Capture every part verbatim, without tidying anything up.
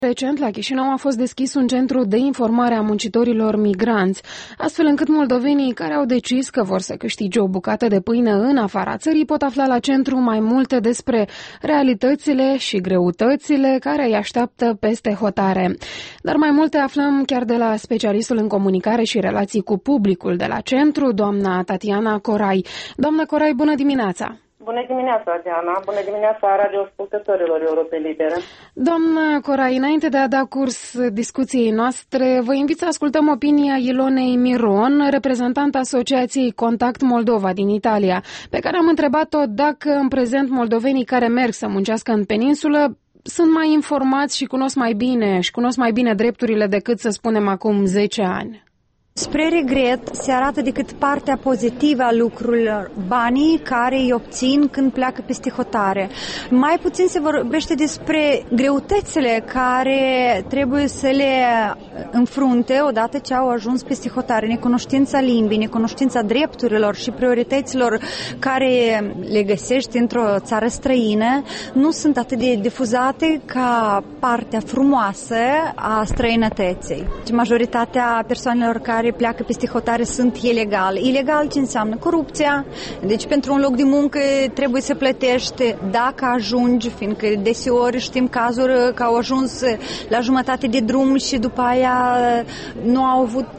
Recent, la Chișinău a fost deschis un centru de informare a muncitorilor migranți, astfel încât moldovenii care au decis că vor să câștige o bucată de pâine în afara țării pot afla la centru mai multe despre realitățile și greutățile care îi așteaptă peste hotare. Dar mai multe aflăm chiar de la specialistul în comunicare și relații cu publicul de la centru, doamna Tatiana Corai. Doamna Corai, bună dimineața! Bună dimineața, Diana! Bună dimineața radioascultătorilor Europe Libere! Doamna Corai, înainte de a da curs discuției noastre, vă invit să ascultăm opinia Ilonei Miron, reprezentant Asociației Contact Moldova din Italia, pe care am întrebat-o dacă în prezent moldovenii care merg să muncească în peninsulă sunt mai informați și cunosc mai bine și cunosc mai bine drepturile decât, să spunem, acum zece ani. Spre regret, se arată decât partea pozitivă a lucrurilor, banii care îi obțin când pleacă peste hotare. Mai puțin se vorbește despre greutățile care trebuie să le înfrunte odată ce au ajuns peste hotare. Necunoștința limbii, necunoștința drepturilor și priorităților care le găsești într-o țară străină nu sunt atât de difuzate ca partea frumoasă a străinătății. Majoritatea persoanelor care care pleacă peste hotare sunt ilegale. Ilegal ce înseamnă? Corupția. Deci pentru un loc de muncă trebuie să plătești dacă ajungi, fiindcă deseori știm cazuri că au ajuns la jumătate de drum și după aia nu au avut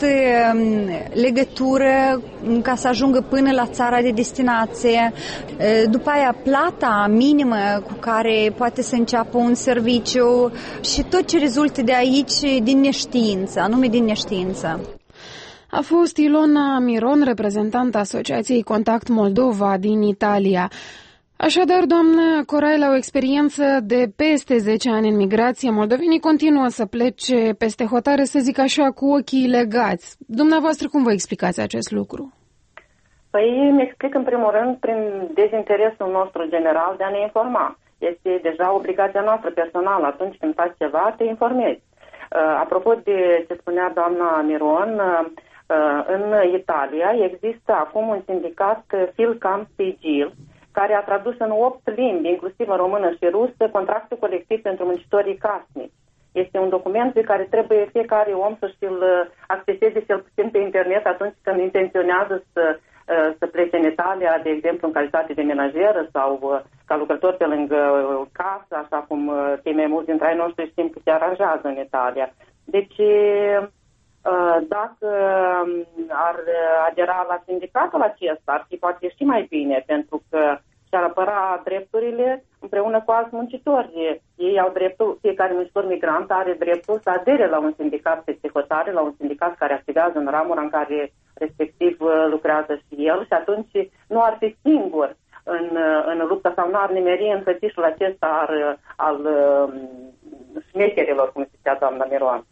legătură ca să ajungă până la țara de destinație. După aia plata minimă cu care poate să înceapă un serviciu și tot ce rezultă de aici din neștiință, anume din neștiință. A fost Ilona Miron, reprezentanta Asociației Contact Moldova din Italia. Așadar, doamnă Corai, la o experiență de peste zece ani în migrație, moldovenii continuă să plece peste hotare, să zic așa, cu ochii legați. Dumneavoastră, cum vă explicați acest lucru? Păi îmi explic în primul rând prin dezinteresul nostru general de a ne informa. Este deja obligația noastră personală. Atunci când faci ceva, te informezi. Uh, apropo de ce spunea doamna Miron, uh, în Italia există acum un sindicat Filcam Sigil, care a tradus în opt limbi, inclusiv în română și rusă, contractul colectiv pentru muncitorii casnici. Este un document pe care trebuie fiecare om să și-l acceseze cel puțin pe internet atunci când intenționează să, să plece în Italia, de exemplu în calitate de menajeră sau ca lucrător pe lângă casă, așa cum cei mai mulți dintre ai noștri știm că se aranjează în Italia. Deci, dacă ar adera la sindicatul acesta, ar fi poate și mai bine, pentru că și-ar apăra drepturile împreună cu alți muncitori. Ei au dreptul, fiecare muncitor migrant are dreptul să adere la un sindicat peste hotare, la un sindicat care activează în ramura în care respectiv lucrează și el, și atunci nu ar fi singur în, în luptă sau nu ar nimeri în fățișul acesta al, al șmecherilor, cum zicea doamna Miron.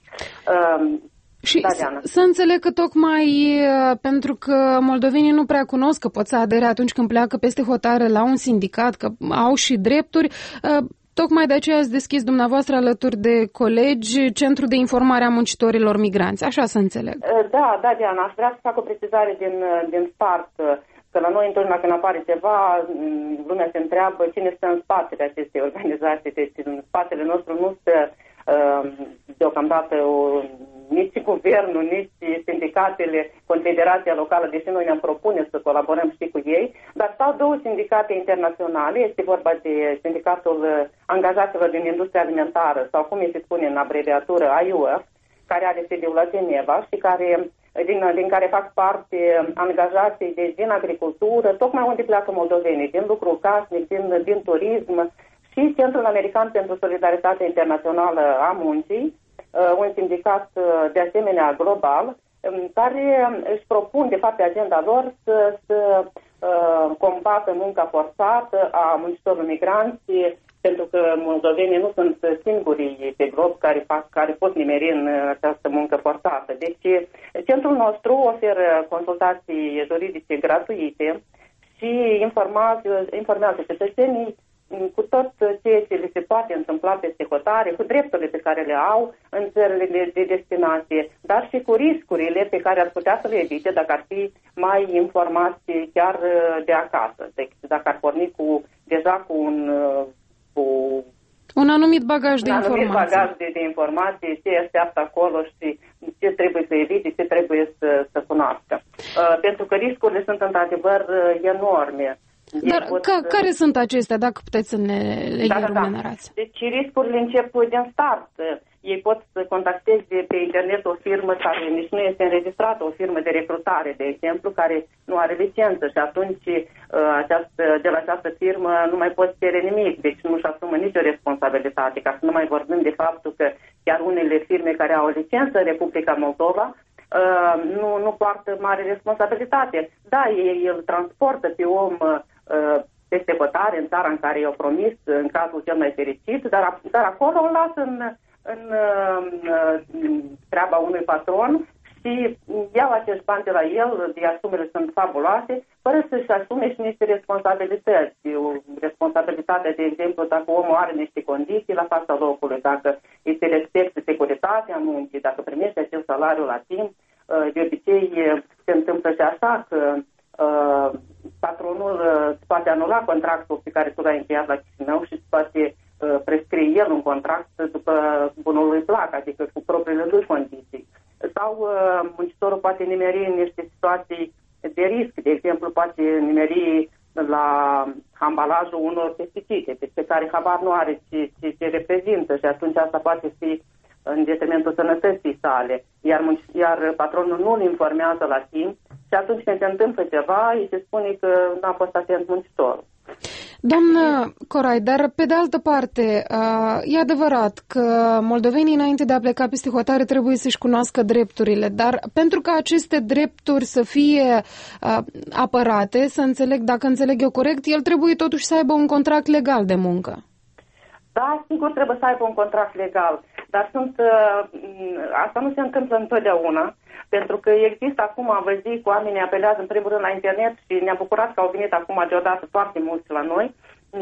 Și da, să înțeleg că tocmai pentru că moldovenii nu prea cunosc că pot să adere atunci când pleacă peste hotare la un sindicat, că au și drepturi, tocmai de aceea ați deschis dumneavoastră alături de colegi Centrul de Informare a Muncitorilor Migranți. Așa să înțeleg. Da, da, Diana, aș vrea să fac o precizare din, din start, că la noi întotdeauna când apare ceva, lumea se întreabă cine stă în spatele acestei organizații. Deci în spatele nostru nu stă deocamdată o, nici guvernul, nici sindicatele, Confederația Locală, deși noi ne-am propune să colaborăm și cu ei, dar stau două sindicate internaționale. Este vorba de Sindicatul Angajaților din Industria Alimentară, sau cum se spune în abreviatură I U F, care are sediul la Geneva și care, din, din care fac parte angajații de, din agricultură, tocmai unde pleacă moldovenii, din lucru casnic, din, din turism, și Centrul American pentru Solidaritate Internațională a Muncii, un sindicat de asemenea global, care își propun, de fapt, pe agenda lor să, să combată munca forțată a muncitorilor migranți, pentru că moldovenii nu sunt singurii pe glob care, fac, care pot nimeri în această muncă forțată. Deci, centrul nostru oferă consultații juridice gratuite și informează, informează cetățenii cu tot ceea ce le se poate întâmpla peste hotare, cu drepturile pe care le au în țările de, de destinație, dar și cu riscurile pe care ar putea să le evite dacă ar fi mai informați chiar de acasă. Deci dacă ar porni cu, deja cu, un, cu Un anumit bagaj de un informații. Un anumit bagaj de, de informații, ce așteaptă acolo și ce trebuie să evite, ce trebuie să, să cunoască. Uh, pentru că riscurile sunt într-adevăr enorme. Dar ca, să... care sunt acestea, dacă puteți să ne le da, enumerarați? Da, da. Deci riscurile încep din start. Ei pot să contacteze pe internet o firmă care nici nu este înregistrată, o firmă de recrutare, de exemplu, care nu are licență și atunci această, de la această firmă nu mai poți cere nimic, deci nu-și asumă nicio responsabilitate, ca să nu mai vorbim de faptul că chiar unele firme care au o licență în Republica Moldova Uh, nu, nu poartă mare responsabilitate. Da, ei îl transportă pe om uh, peste hotare în țara în care i-au promis, în cazul cel mai fericit, dar, dar acolo o lasă în, în uh, treaba unui patron și iau acești bani de la el, iar sumele sunt fabuloase, fără să-și asume și niște responsabilități. Responsabilitatea, de exemplu, dacă omul are niște condiții la fața locului, dacă îi se respectă securitatea muncii, dacă primește acel salariu la timp, de obicei se întâmplă și așa că uh, patronul îți poate anula contractul pe care tu l-ai încheiat la Chișinău și îți poate uh, prescrie el un contract după bunul lui plac, adică cu propriile lui condiții. Sau uh, muncitorul poate nimeri în niște situații de risc, de exemplu poate nimeri la ambalajul unor pesticide, pe care habar nu are ce, ce, ce reprezintă și atunci asta poate fi în detrimentul sănătății sale, iar, iar patronul nu îl informează la timp și atunci când se întâmplă ceva, îi se spune că n-a fost atent muncitorul. Doamnă Corai, dar pe de altă parte, e adevărat că moldovenii înainte de a pleca peste hotare trebuie să-și cunoască drepturile, dar pentru ca aceste drepturi să fie apărate, să înțeleg, dacă înțeleg eu corect, el trebuie totuși să aibă un contract legal de muncă. Da, sigur trebuie să aibă un contract legal, dar sunt, asta nu se întâmplă întotdeauna, pentru că există acum, am văzut, cu oamenii apelează în primul rând la internet și ne-am bucurat că au venit acum deodată foarte mulți la noi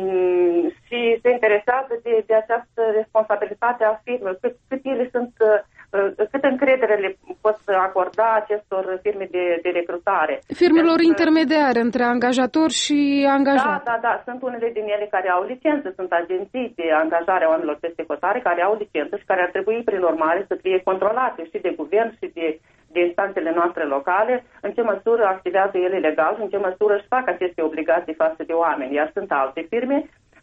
și se interesează de, de această responsabilitate a firmelor, cât, cât ele sunt, cât încredere le pot acorda acestor firme de, de recrutare. Firmelor pentru intermediare între angajator și angajat. Da, da, da. Sunt unele din ele care au licență, sunt agenții de angajare a oamenilor peste hotare care au licență și care ar trebui, prin urmare, să fie controlate și de guvern și de, de instanțele noastre locale, în ce măsură activează ele legal și în ce măsură își fac aceste obligații față de oameni. Iar sunt alte firme,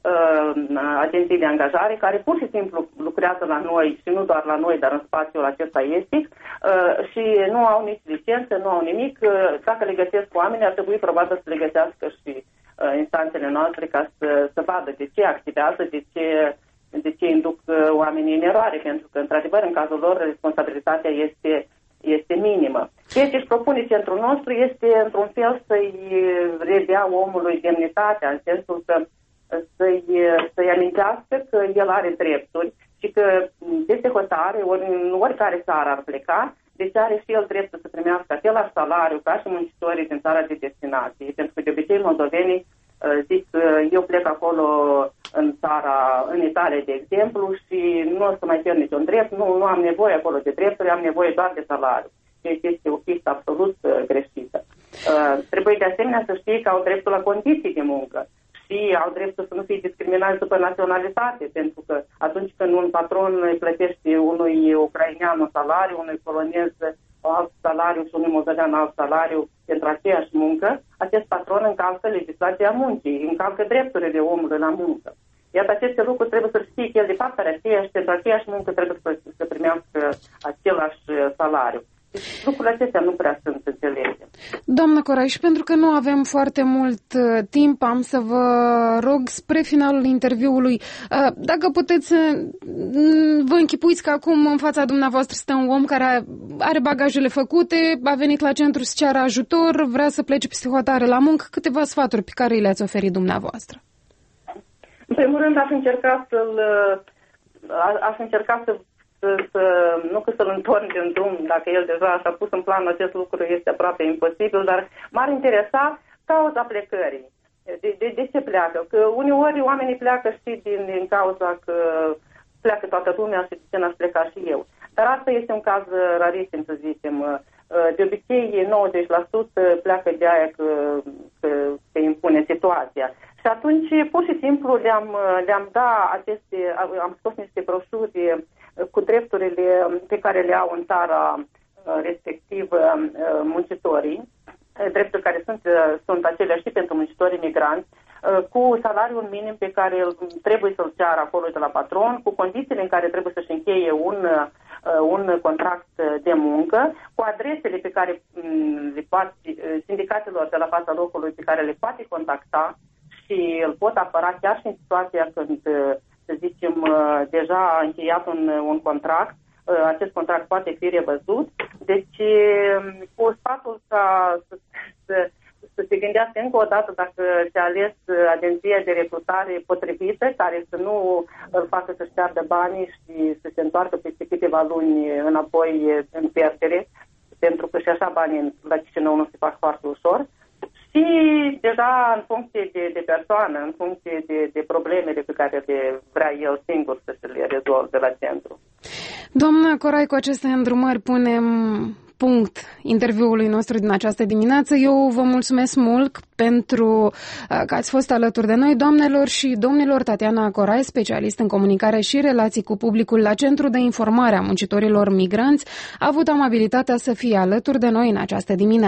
agenții de angajare care pur și simplu lucrează la noi și nu doar la noi, dar în spațiul acesta estic și nu au nici licență, nu au nimic. Dacă le găsesc oameni, ar trebui probabil să le găsească și instanțele noastre ca să, să vadă de ce activează, de ce, de ce induc oamenii în eroare, pentru că, într-adevăr, în cazul lor, responsabilitatea este, este minimă. Ceea ce își propune centrul nostru este, într-un fel, să-i redea omului demnitatea, în sensul că să-i, să-i amintească că el are drepturi și că peste hotare, ori în oricare țară ar pleca, deci are și el dreptul să primească același salariu ca și muncitorii din țara de destinație. Pentru că de obicei moldovenii zic că eu plec acolo în țara, în Italia, de exemplu, și nu o să mai cer niciun drept, nu, nu am nevoie acolo de drepturi, am nevoie doar de salariu. Deci este o pistă absolut greșită. Trebuie de asemenea să știe că au dreptul la condiții de muncă și au dreptul să nu fie discriminați după naționalitate, pentru că atunci când un patron îi plătește unui ucrainean un salariu, unui polonez alt salariu și unui moldovean alt salariu pentru aceeași muncă, acest patron încalcă legislația muncii, încalcă drepturile omului la muncă. Iată, aceste lucruri trebuie să știe că el de fapt are aceeași, pentru aceeași muncă trebuie să, să primească același salariu. Lucrurile acestea nu prea sunt înțelege. Doamnă Corai, și pentru că nu avem foarte mult uh, timp, am să vă rog spre finalul interviului, uh, dacă puteți să uh, vă închipuiți că acum în fața dumneavoastră stă un om care are bagajele făcute, a venit la centru să ceară ajutor, vrea să plece peste hotare la muncă, câteva sfaturi pe care le-ați oferit dumneavoastră? În primul rând aș încerca să-l aș încerca să Să, să, nu că să-l întorn din drum, dacă el deja și-a pus în plan acest lucru, este aproape imposibil, dar m-ar interesa cauza plecării. De, de, de ce pleacă? Că uneori oamenii pleacă și din, din cauza că pleacă toată lumea și de ce n-aș pleca și eu. Dar asta este un caz rarisim, să zicem. De obicei, nouăzeci la sută pleacă de aia că, că se impune situația. Și atunci, pur și simplu, le-am, le-am dat aceste, am scos niște broșuri cu drepturile pe care le au în țara respectivă muncitorii, drepturi care sunt, sunt aceleași și pentru muncitorii migranți, cu salariul minim pe care trebuie să-l ceară acolo de la patron, cu condițiile în care trebuie să-și încheie un, un contract de muncă, cu adresele pe care le poate, sindicatelor de la fața locului pe care le poate contacta și îl pot apăra chiar și în situația când, să zicem, deja a încheiat un, un contract, acest contract poate fi revăzut. Deci, cu sfatul ca să, să, să se gândească încă o dată dacă și-a ales agenția de recrutare potrivită, care să nu îl facă să-și piardă banii și să se întoarcă peste câteva luni înapoi în pierdere, pentru că și așa banii la Chișinău nu se fac foarte ușor. Și deja în funcție de, de persoană, în funcție de, de problemele pe care le vrea el singur să se le rezolve la centru. Doamna Corai, cu aceste îndrumări punem punct interviului nostru din această dimineață. Eu vă mulțumesc mult pentru că ați fost alături de noi, doamnelor și domnilor. Tatiana Corai, specialist în comunicare și relații cu publicul la Centrul de Informare a Muncitorilor Migranți, a avut amabilitatea să fie alături de noi în această dimineață.